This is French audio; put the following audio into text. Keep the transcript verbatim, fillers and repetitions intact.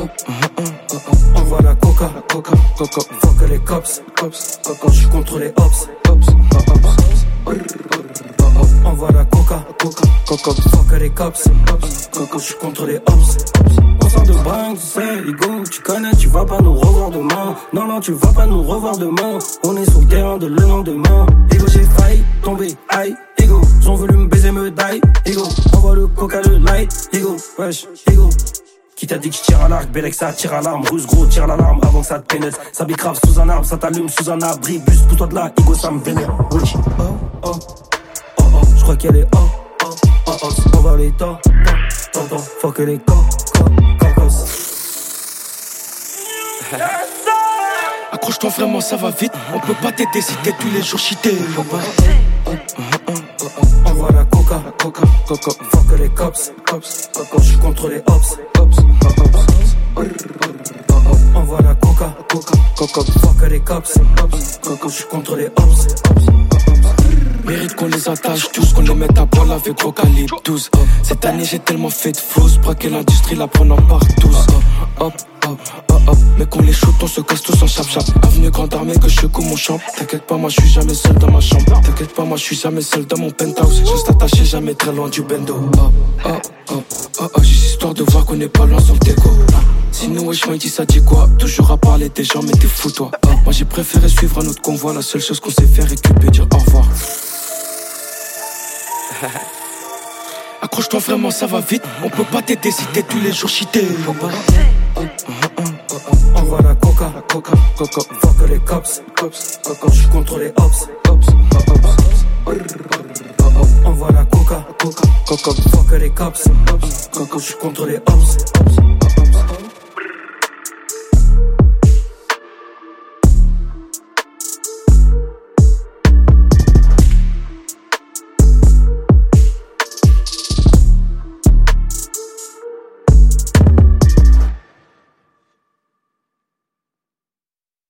Envoie la coca, coca, coca. Fuck les cops, cops, coca. J'suis contre les ops, ops, envoie la coca, coca, coca. Fuck les cops, cops, coca. J'suis contre les ops. On sort de bringue, tu sais, Ego, tu connais, tu vas pas nous revoir demain. Non, non, tu vas pas nous revoir demain. On est sur le terrain de le lendemain. Ego, j'ai failli tomber, aïe. Ego, ils ont voulu me baiser, me die. Ego, envoie le coca, le light. Ego, wesh, ego. Qui t'a dit que je tire à l'arc, Bélec ça tire à l'arme. Russe gros, tire l'alarme avant que ça te pénètre. Ça bicrave sous un arbre, ça t'allume sous un abri. Bus, pousse-toi de là, Ego, ça me vénère. Wesh, oh, oh, oh, oh. J'crois qu'elle est oh, oh, oh, oh. On va les temps, temps, temps, faut que les co, co, cocos. Accroche-toi vraiment, ça va vite. On peut pas t'aider si t'es tous les jours cheaté. Envoie la coca, coca, coca. Fuck les cops, cops, coca. J'suis contre les ops, ops, ops. Envoie la coca, coca, coca. Fuck les cops, cops, coca. J'suis contre les ops, ops. Mérite qu'on les attache tous, qu'on les mette à poil avec gros calibre douze. Cette année j'ai tellement fait de fausses, braquer l'industrie, la prenant par tous. Hop, hop, hop, hop, mais qu'on les shoot, on se casse tous en chap chap. Avenue grande armée que je secoue mon champ. T'inquiète pas, moi je suis jamais seul dans ma chambre. T'inquiète pas, moi je suis jamais seul dans mon penthouse. Je reste attaché jamais très loin du bendo. Hop, hop, hop, hop, hop, juste histoire de voir qu'on est pas loin sur le déco. Sinon wesh moi il dit ça dit quoi? Toujours à parler des gens mais t'es fou toi. Moi j'ai préféré suivre un autre convoi. La seule chose qu'on sait faire est récupérer, dire au revoir. Accroche-toi vraiment, ça va vite. On peut pas t'aider si t'es tous les jours cheaté. Envoie la coca, coca, coca. Fuck les cops, cops, coca. J'suis contre les ops, ops, ops. Envoie la coca, coca, coca. Fuck les cops, ops, coca. J'suis contre les ops, ops.